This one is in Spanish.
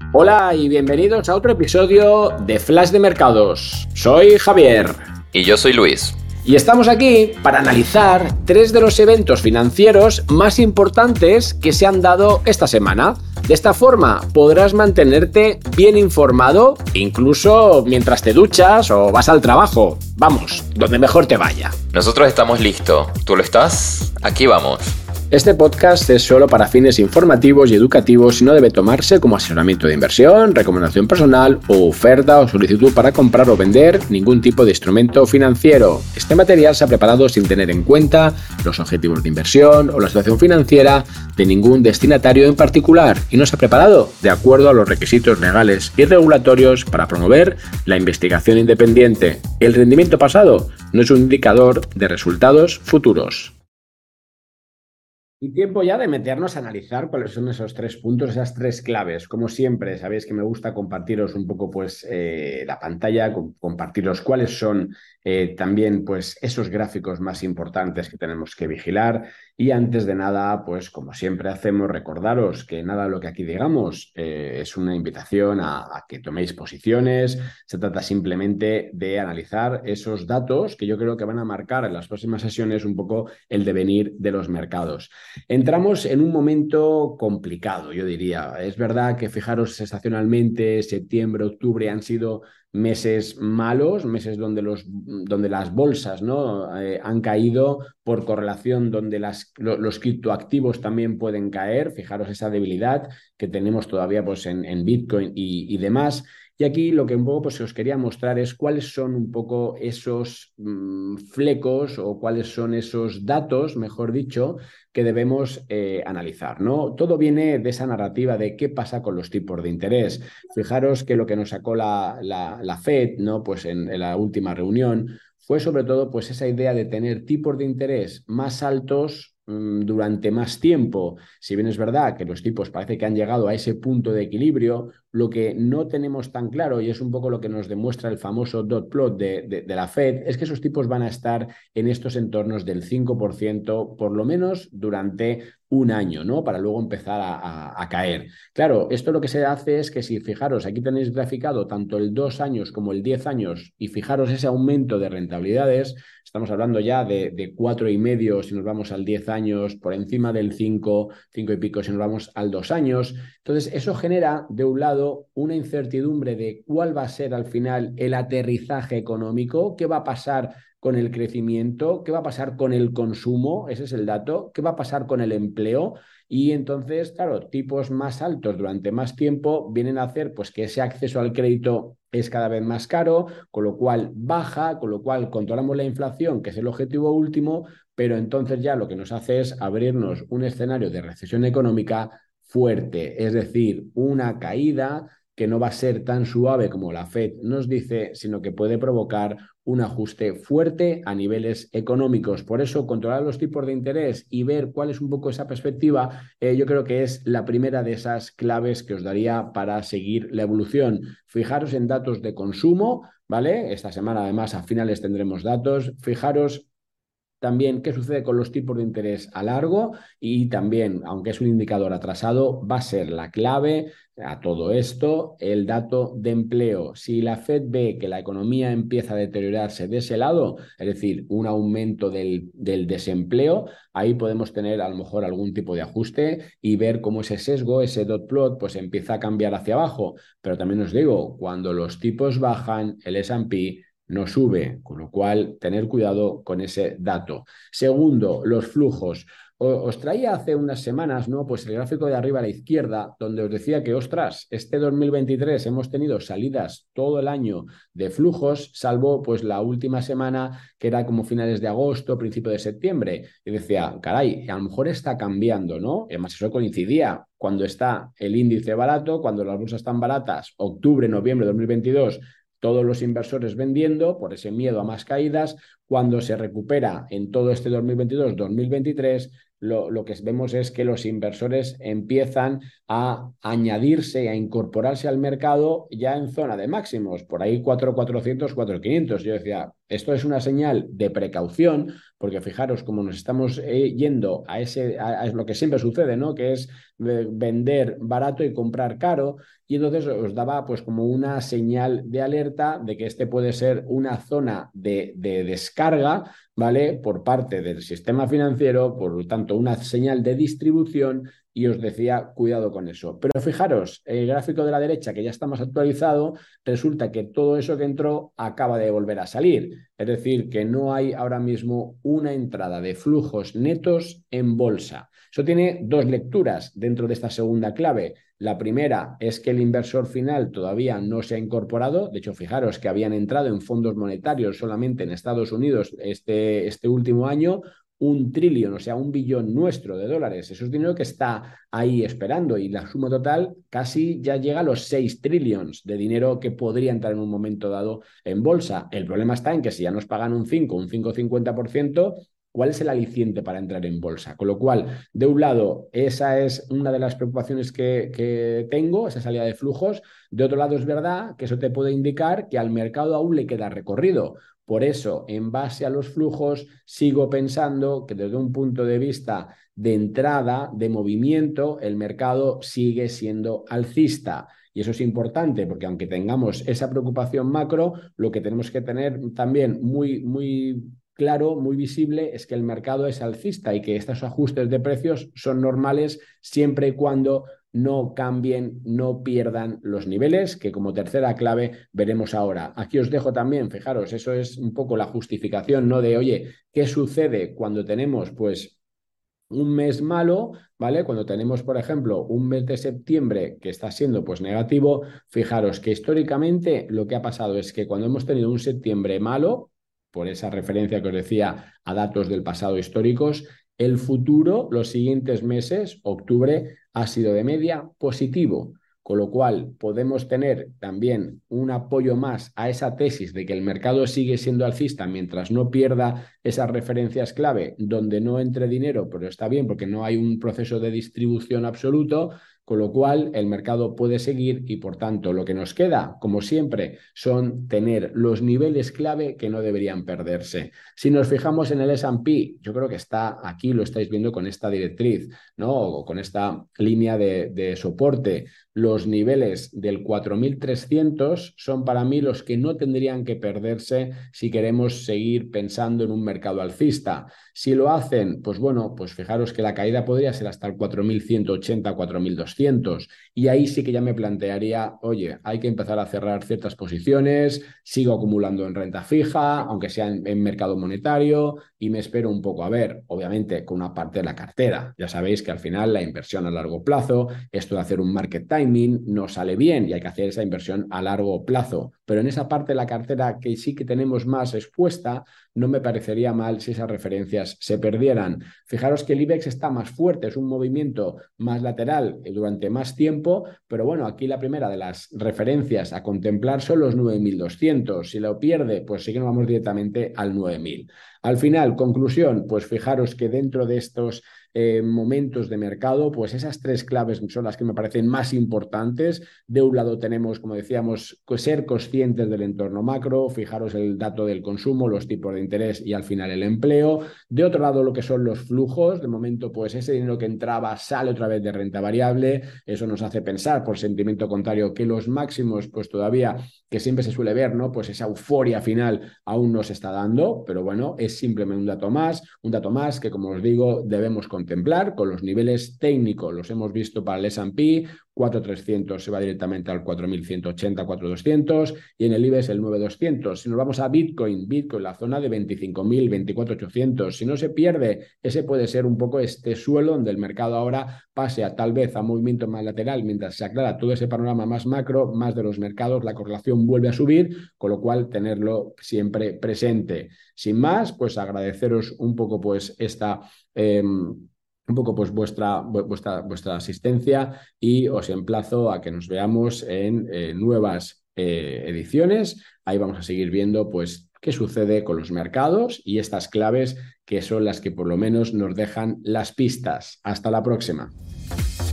Hola y bienvenidos a otro episodio de Flash de Mercados. Soy Javier. Y yo soy Luis. Y estamos aquí para analizar 3 de los eventos financieros más importantes que se han dado esta semana. De esta forma podrás mantenerte bien informado, incluso mientras te duchas o vas al trabajo. Vamos, donde mejor te vaya. Nosotros estamos listos. ¿Tú lo estás? Aquí vamos. Este podcast es solo para fines informativos y educativos y no debe tomarse como asesoramiento de inversión, recomendación personal o oferta o solicitud para comprar o vender ningún tipo de instrumento financiero. Este material se ha preparado sin tener en cuenta los objetivos de inversión o la situación financiera de ningún destinatario en particular y no se ha preparado de acuerdo a los requisitos legales y regulatorios para promover la investigación independiente. El rendimiento pasado no es un indicador de resultados futuros. Y tiempo ya de meternos a analizar cuáles son esos 3 puntos, esas 3 claves. Como siempre, sabéis que me gusta compartiros un poco la pantalla, compartiros cuáles son también esos gráficos más importantes que tenemos que vigilar. Y antes de nada, pues como siempre hacemos, recordaros que nada de lo que aquí digamos es una invitación a que toméis posiciones. Se trata simplemente de analizar esos datos que yo creo que van a marcar en las próximas sesiones un poco el devenir de los mercados. Entramos en un momento complicado, yo diría. Es verdad que fijaros estacionalmente, septiembre, octubre han sido meses malos, meses donde las bolsas, ¿no? Han caído por correlación, donde los criptoactivos también pueden caer. Fijaros esa debilidad que tenemos todavía en Bitcoin y demás. Y aquí lo que un poco os quería mostrar es cuáles son un poco esos flecos o cuáles son esos datos, mejor dicho, que debemos analizar, ¿no? Todo viene de esa narrativa de qué pasa con los tipos de interés. Fijaros que lo que nos sacó la Fed, ¿no? En la última reunión fue sobre todo esa idea de tener tipos de interés más altos durante más tiempo. Si bien es verdad que los tipos parece que han llegado a ese punto de equilibrio, lo que no tenemos tan claro, y es un poco lo que nos demuestra el famoso dot plot de la Fed, es que esos tipos van a estar en estos entornos del 5%, por lo menos durante un año, ¿no? Para luego empezar a caer. Claro, esto lo que se hace es que si fijaros, aquí tenéis graficado tanto el 2 años como el 10 años y fijaros ese aumento de rentabilidades, estamos hablando ya de 4,5 si nos vamos al 10 años, por encima del 5 y pico si nos vamos al 2 años. Entonces, eso genera, de un lado, una incertidumbre de cuál va a ser al final el aterrizaje económico, qué va a pasar con el crecimiento, qué va a pasar con el consumo, ese es el dato, qué va a pasar con el empleo. Y entonces, claro, tipos más altos durante más tiempo vienen a hacer que ese acceso al crédito es cada vez más caro, con lo cual baja, con lo cual controlamos la inflación, que es el objetivo último, pero entonces ya lo que nos hace es abrirnos un escenario de recesión económica fuerte, es decir, una caída que no va a ser tan suave como la Fed nos dice, sino que puede provocar un ajuste fuerte a niveles económicos. Por eso, controlar los tipos de interés y ver cuál es un poco esa perspectiva, yo creo que es la primera de esas claves que os daría para seguir la evolución. Fijaros en datos de consumo, ¿vale? Esta semana, además, a finales tendremos datos. Fijaros también qué sucede con los tipos de interés a largo y también, aunque es un indicador atrasado, va a ser la clave a todo esto el dato de empleo. Si la Fed ve que la economía empieza a deteriorarse de ese lado, es decir, un aumento del desempleo, ahí podemos tener a lo mejor algún tipo de ajuste y ver cómo ese sesgo, ese dot plot, empieza a cambiar hacia abajo. Pero también os digo, cuando los tipos bajan, el S&P no sube, con lo cual tener cuidado con ese dato. Segundo, los flujos. Os traía hace unas semanas, ¿no? El gráfico de arriba a la izquierda, donde os decía que, ostras, este 2023 hemos tenido salidas todo el año de flujos, salvo la última semana, que era como finales de agosto, principio de septiembre. Y decía, caray, a lo mejor está cambiando, ¿no? Y además eso coincidía cuando está el índice barato, cuando las bolsas están baratas, octubre, noviembre de 2022, todos los inversores vendiendo por ese miedo a más caídas. Cuando se recupera en todo este 2022-2023, lo que vemos es que los inversores empiezan a añadirse, a incorporarse al mercado ya en zona de máximos, por ahí 4.400, 4.500. Yo decía, esto es una señal de precaución porque fijaros cómo nos estamos yendo a lo que siempre sucede, ¿no? Que es vender barato y comprar caro, y entonces os daba pues como una señal de alerta de que este puede ser una zona de descarga, ¿vale? Por parte del sistema financiero, por lo tanto, una señal de distribución, y os decía, cuidado con eso. Pero fijaros, el gráfico de la derecha, que ya está más actualizado, resulta que todo eso que entró acaba de volver a salir. Es decir, que no hay ahora mismo una entrada de flujos netos en bolsa. Eso tiene dos lecturas dentro de esta segunda clave. La primera es que el inversor final todavía no se ha incorporado. De hecho, fijaros que habían entrado en fondos monetarios solamente en Estados Unidos este último año 1 trillón, o sea, 1 billón nuestro de dólares. Eso es dinero que está ahí esperando, y la suma total casi ya llega a los 6 trillones de dinero que podría entrar en un momento dado en bolsa. El problema está en que si ya nos pagan un 5,50%, ¿cuál es el aliciente para entrar en bolsa? Con lo cual, de un lado, esa es una de las preocupaciones que tengo, esa salida de flujos. De otro lado, es verdad que eso te puede indicar que al mercado aún le queda recorrido. Por eso, en base a los flujos, sigo pensando que desde un punto de vista de entrada, de movimiento, el mercado sigue siendo alcista. Y eso es importante porque aunque tengamos esa preocupación macro, lo que tenemos que tener también muy claro, muy visible, es que el mercado es alcista y que estos ajustes de precios son normales siempre y cuando no cambien, no pierdan los niveles, que como tercera clave veremos ahora. Aquí os dejo también, fijaros, eso es un poco la justificación, ¿no? De, oye, ¿qué sucede cuando tenemos, pues, un mes malo, ¿vale? Cuando tenemos, por ejemplo, un mes de septiembre que está siendo pues negativo? Fijaros que históricamente lo que ha pasado es que cuando hemos tenido un septiembre malo, por esa referencia que os decía a datos del pasado históricos, el futuro, los siguientes meses, octubre, ha sido de media positivo. Con lo cual, podemos tener también un apoyo más a esa tesis de que el mercado sigue siendo alcista mientras no pierda esas referencias clave donde no entre dinero, pero está bien porque no hay un proceso de distribución absoluto, con lo cual el mercado puede seguir, y por tanto lo que nos queda, como siempre, son tener los niveles clave que no deberían perderse. Si nos fijamos en el S&P, yo creo que está aquí, lo estáis viendo con esta directriz, ¿no? O con esta línea de soporte. Los niveles del 4.300 son para mí los que no tendrían que perderse si queremos seguir pensando en un mercado alcista. Si lo hacen, pues bueno, pues fijaros que la caída podría ser hasta el 4.180, 4.200, y ahí sí que ya me plantearía, oye, hay que empezar a cerrar ciertas posiciones, sigo acumulando en renta fija, aunque sea en mercado monetario, y me espero un poco a ver, obviamente con una parte de la cartera. Ya sabéis que al final la inversión a largo plazo, esto de hacer un market timing, no sale bien y hay que hacer esa inversión a largo plazo. Pero en esa parte de la cartera que sí que tenemos más expuesta, no me parecería mal si esas referencias se perdieran. Fijaros que el IBEX está más fuerte, es un movimiento más lateral durante más tiempo, pero bueno, aquí la primera de las referencias a contemplar son los 9.200. Si lo pierde, pues sí que nos vamos directamente al 9.000. Al final, conclusión, pues fijaros que dentro de estos momentos de mercado, pues esas tres claves son las que me parecen más importantes. De un lado tenemos, como decíamos, ser conscientes del entorno macro, fijaros el dato del consumo, los tipos de interés y al final el empleo. De otro lado, lo que son los flujos. De momento, pues ese dinero que entraba sale otra vez de renta variable. Eso nos hace pensar, por sentimiento contrario, que los máximos, pues todavía, que siempre se suele ver, ¿no? Pues esa euforia final aún no se está dando, pero bueno, es simplemente un dato más que, como os digo, debemos contemplar con los niveles técnicos. Los hemos visto para el S&P, 4.300 se va directamente al 4.180, 4.200, y en el IBEX el 9.200. Si nos vamos a Bitcoin, la zona de 25.000, 24.800. Si no se pierde, ese puede ser un poco este suelo donde el mercado ahora pase a tal vez a movimiento más lateral mientras se aclara todo ese panorama más macro, más de los mercados, la correlación vuelve a subir, con lo cual tenerlo siempre presente. Sin más, pues agradeceros un poco pues esta un poco pues vuestra asistencia, y os emplazo a que nos veamos en nuevas ediciones. Ahí vamos a seguir viendo pues qué sucede con los mercados y estas claves que son las que por lo menos nos dejan las pistas. Hasta la próxima.